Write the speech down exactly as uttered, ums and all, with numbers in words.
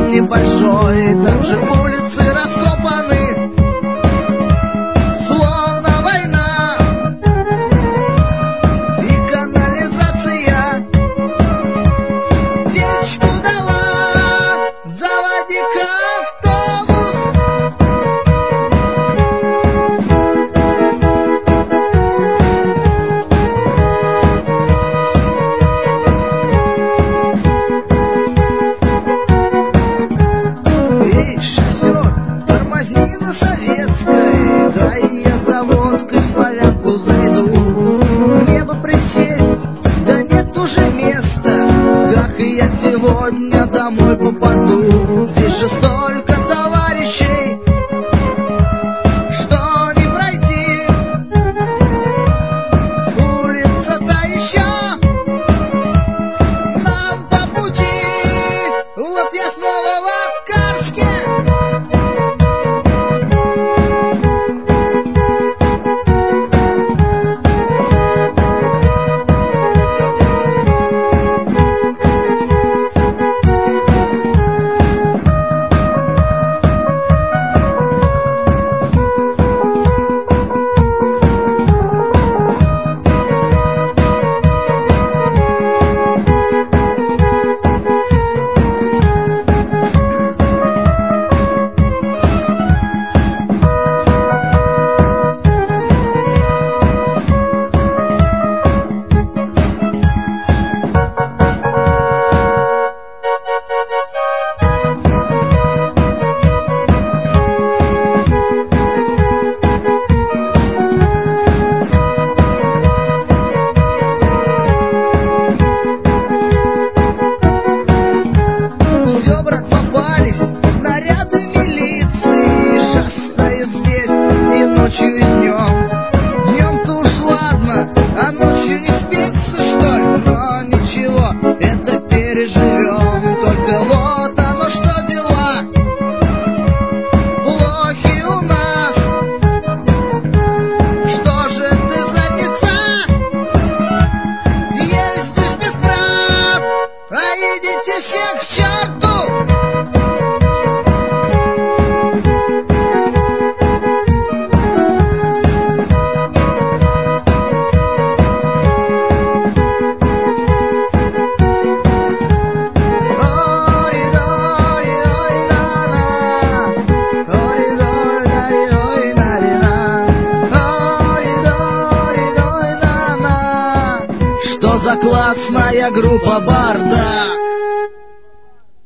дом небольшой, там же улицы раскопаны, словно война. И канализация течку дала, заводи-ка автобус. И шофер, тормози на Советской, дай я за водкой в Славянку зайду. Мне бы присесть, да нет уже места, как и я сегодня домой попаду. Здесь же столько товарищей, что не пройти. Улица-то еще нам по пути. Вот я снова в Аткарске. Все, брат, попались наряды милиции, шастают здесь и ночью, и днем. Днем-то уж ладно, а ночью не спится, что ли? Но ничего, это переживем. Только вот оно что дела плохи у нас. Что же ты занята? Ездишь без прав, а идите все к черту. Что за классная группа Бардак?